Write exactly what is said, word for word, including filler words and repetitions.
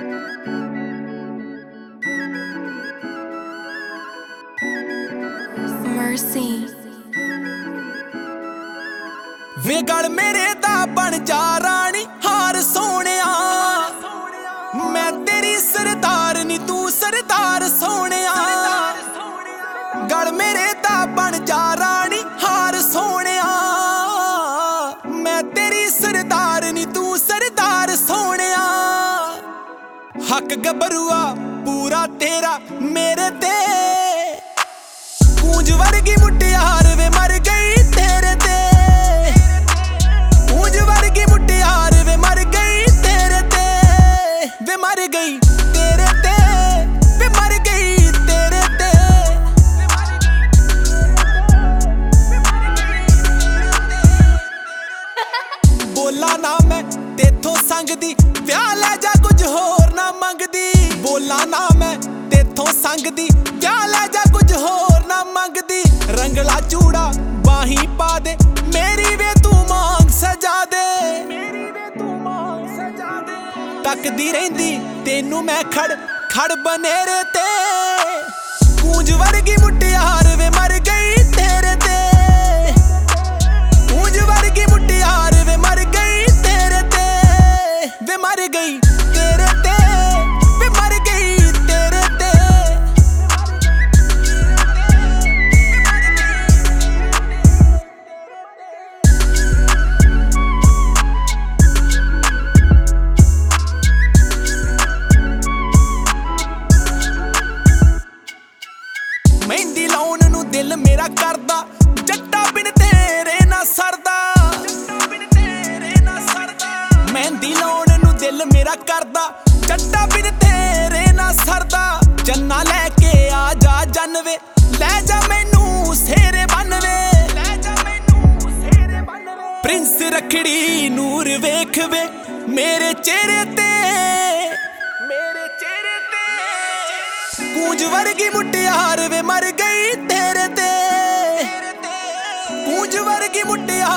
Mercy वे गल मेरे दा बन जा रानी हार सोनिया, मैं तेरी सरदार नी तू सरदार सोनिया। गल मेरे दा बन जा रानी हार सोनिया, मैं तेरी सरदार नी तू सरदार सोनिया। हक गबरुआ पूरा तेरा मेरे ते, गूंज वर्गी मुटियार वे मर गई तेरे ते। गूंज वर्गी मुटियार वे मर गई तेरे ते, वे मर गई तेरे ते, वे मर गई तेरे ते। बोला ना मैं तेथों संगदी, ब्याह लै जा कुछ होर ना मंगदी। बोला ना मैं तेथों संगदी, ब्याह लै जा कुछ होर ना मंगदी। रंगला चूड़ा बाही पा दे, मेरी वे तू मांग सजा दे। तकदी रहिंदी तेनू मैं खड़ खड़ बनेरे ते। गूंज वर्गी मुटियार वे मर गई तेरे ते। गूंज वर्गी मुटियार वे मर गई तेरे ते, वे मर गई तेरे ते, वे मर गई तेरे ते। मेहंदी लाउन नू दिल मेरा करदा, जट्टा बिन तेरे ना सरदा। मेहंदी लाउन नू दिल मेरा करदा, जट्टा बिन तेरे ना सरदा। जन्ना लैके आ जा जनवे, लै जा मैनू सेरे बनवे। प्रिंस रखड़ी नूर वेख वे मेरे चेहरे ते, मेरे चेहरे ते। गूंज वर्गी मुटियार वे मर गई तेरे ते। गूंज वर्गी मुटियार